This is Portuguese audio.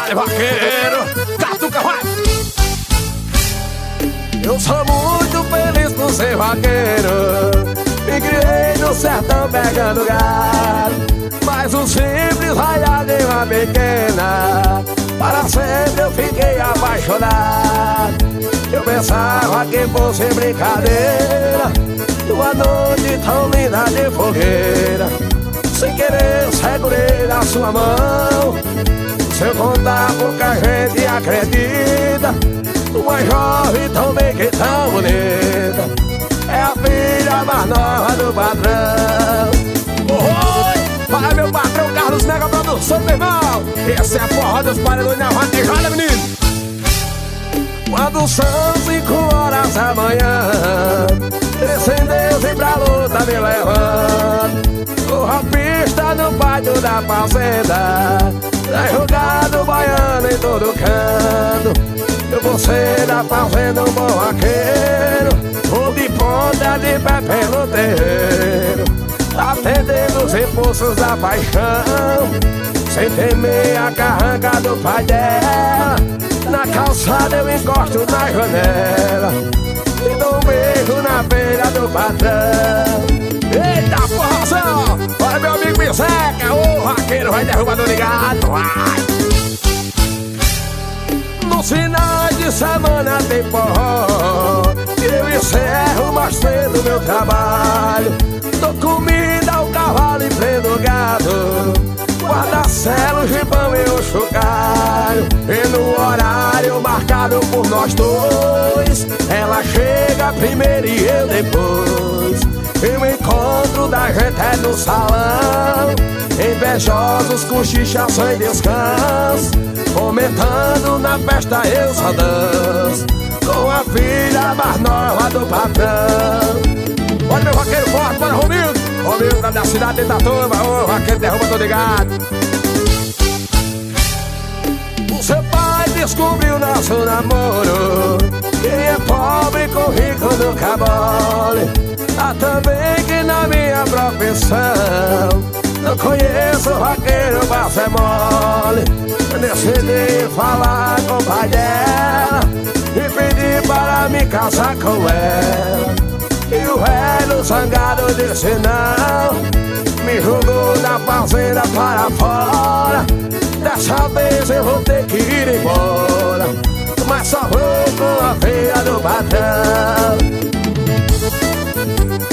Vale, vaqueiro, catuca, vai! Eu sou muito feliz por ser vaqueiro. Me criei no sertão pegando gado, mas o simples raiado em uma pequena. Para sempre eu fiquei apaixonado. Eu pensava que fosse brincadeira, uma noite tão linda de fogueira. Sem querer segurei na sua mão. Se eu contar pouca gente acredita, uma jovem tão bem que tão bonita. É a filha mais nova do patrão. Oi, fala meu patrão Carlos Mega Produção, meu irmão. Essa é a porra dos paredões na vaquejada, menino. Quando são 5 horas da manhã, descendeu vem pra luta me levando. O rapista no pátio da fazenda, tá jogado baiano em todo canto. Eu vou ser da fazenda um bom vaqueiro, vou de ponta de pé pelo terreiro, atendendo os impulsos da paixão, sem temer a carranca do pai dela. Na calçada eu encosto na janela e dou um beijo na beira do patrão. Eita porrazão! Olha meu amigo Biseca, o vaqueiro vai derrubar do ligado, vai! Nos finais de semana tem forró, eu encerro mais cedo meu trabalho. Dou comida ao cavalo e prendo gado, guarda-celo, gibão e o chocalho. E no horário marcado por nós dois, ela chega primeiro e eu depois. E o encontro da gente é no salão, invejosos com xixa sem descanso, comentando na festa eu só danço, com a filha mais nova do patrão. Olha meu vaqueiro forte, para Romildo. Romildo da cidade de Itatuba, ô vaqueiro derruba todo ligado. O seu pai descobriu nosso namoro, quem é pobre com rico nunca mole. Há também que na minha profissão não conheço vaqueiro pra ser mole. Decidi falar com o pai dela e pedi para me casar com ela. E o velho zangado disse não, me jogou da fazenda para fora. Dessa vez eu vou ter que ir embora, mas só vou com a filha do patrão.